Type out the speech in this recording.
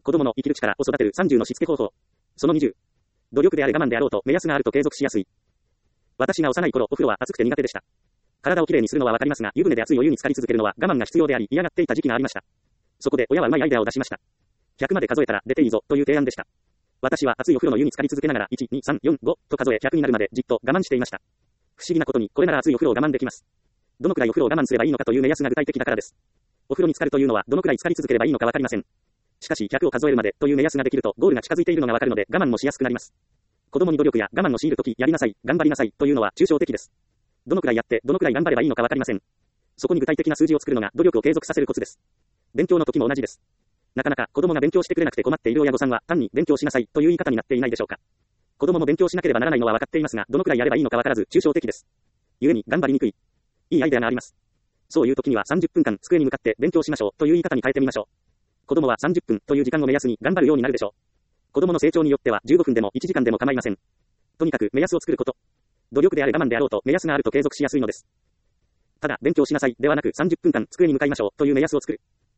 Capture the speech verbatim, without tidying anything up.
子供の生きる力を育てるさんじゅうのしつけ方法。そのにじゅう。努力であれ我慢であろうと目安があると継続しやすい。私が幼い頃、お風呂は暑くて苦手でした。体をきれいにするのはわかりますが、湯船で熱いお湯に浸かり続けるのは我慢が必要であり、嫌がっていた時期がありました。そこで親はうまいアイデアを出しました。ひゃくまで数えたら出ていいぞという提案でした。私は熱いお風呂の湯に浸かり続けながらいち、に、さん、よん、ごと数えひゃくになるまでじっと我慢していました。不思議なことに、これなら熱いお風呂を我慢できます。どのくらいお風呂を我慢すればいいのかという目安が具体的だからです。お風呂に浸かるというのはどのくらい浸かり続ければいいのかわかりません。しかしひゃくを数えるまでという目安ができるとゴールが近づいているのがわかるので我慢もしやすくなります。子供に努力や我慢を強いるとき、やりなさい、頑張りなさいというのは抽象的です。どのくらいやってどのくらい頑張ればいいのかわかりません。そこに具体的な数字を作るのが努力を継続させるコツです。勉強の時も同じです。なかなか子供が勉強してくれなくて困っている親御さんは単に勉強しなさいという言い方になっていないでしょうか。子供も勉強しなければならないのは分かっていますが、どのくらいやればいいのか分からず抽象的です。故に頑張りにくい。いいアイデアがあります。そういう時にはさんじゅっぷんかん机に向かって勉強しましょうという言い方に変えてみましょう。子供はさんじゅっぷんという時間を目安に頑張るようになるでしょう。子供の成長によってはじゅうごふんでもいちじかんでも構いません。とにかく目安を作ること。努力であれ我慢であろうと目安があると継続しやすいのです。ただ勉強しなさいではなくさんじゅっぷんかん机に向かいましょうという目安を作る。